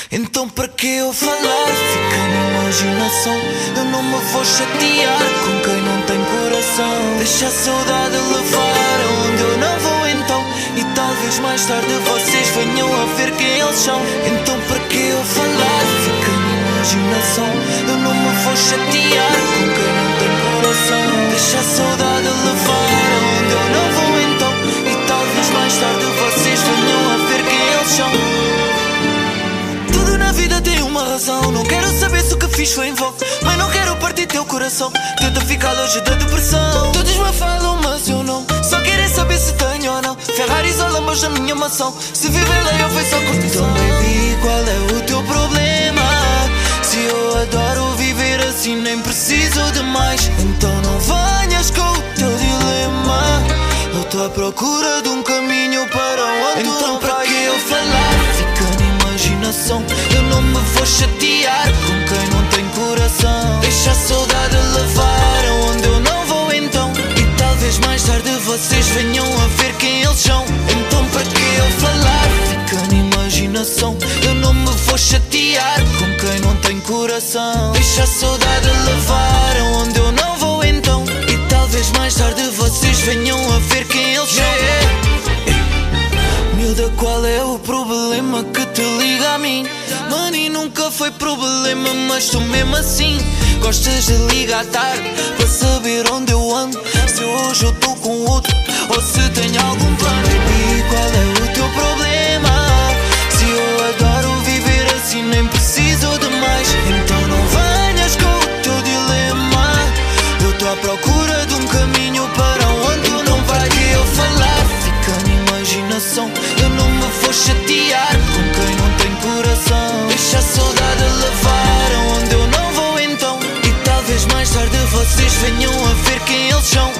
Então para que eu falar? Fica na imaginação. Eu não me vou chatear com quem não tem coração. Deixa a saudade levar aonde eu não vou então. E talvez mais tarde vocês venham a ver quem eles são. Então para que eu falar? Fica na imaginação. Eu não me vou chatear com quem não tem coração. Deixa a saudade levar aonde eu não vou então. E talvez mais tarde vocês venham a ver quem eles são. Tudo na vida tem uma razão. Não quero saber se o que fiz foi em vão, mas não quero partir teu coração. Tenta ficar longe da depressão. Todos me falam mas eu não. Só querem saber se tenho ou não Ferraris ou Lambos na minha mansão. Se viver lá eu foi só curtição. Então baby, qual é o teu problema? Se eu adoro viver assim nem preciso de mais. Então não venhas com o teu dilema. Eu tô à procura de um caminho para onde tu não vais. Então para que eu falar? Fica na imaginação. Eu não me vou chatear com quem não tem coração. Deixa a saudade levar aonde eu não vou então. E talvez mais tarde vocês venham a ver quem eles são. Então para que eu falar? Fica na imaginação. Eu não me vou chatear com quem não tem coração. Deixa a saudade levar aonde eu não vou então. E talvez mais tarde vocês venham a ver quem eles são. Miúda, qual é o problema que te liga a mim? Money nunca foi problema, mas tu mesmo assim gostas de ligar tarde para saber onde eu ando. Se hoje eu tô com outro ou se tenho algum plano. Baby, qual é o teu problema? Se eu adoro viver assim nem preciso de mais. Então não venhas com o teu dilema. Eu tô à procura de um caminho para onde tu não vais. E eu falar? Fica na imaginação. Eu não me vou chatear com quem não tem coração. Deixa a saudade levar aonde eu não vou então. E talvez mais tarde vocês venham a ver quem eles são.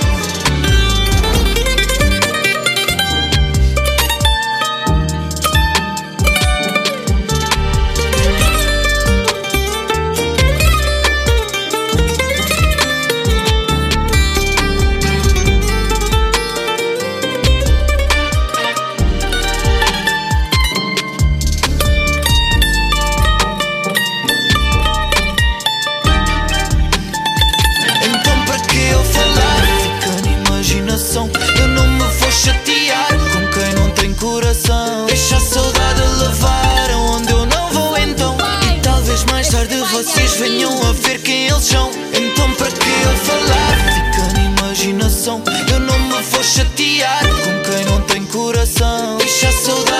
Eu não me vou chatear com quem não tem coração. Deixa a saudade levar aonde eu não vou então. E talvez mais tarde vocês venham a ver quem eles são. Então para que eu falar? Fica na imaginação. Eu não me vou chatear com quem não tem coração. Deixa a saudade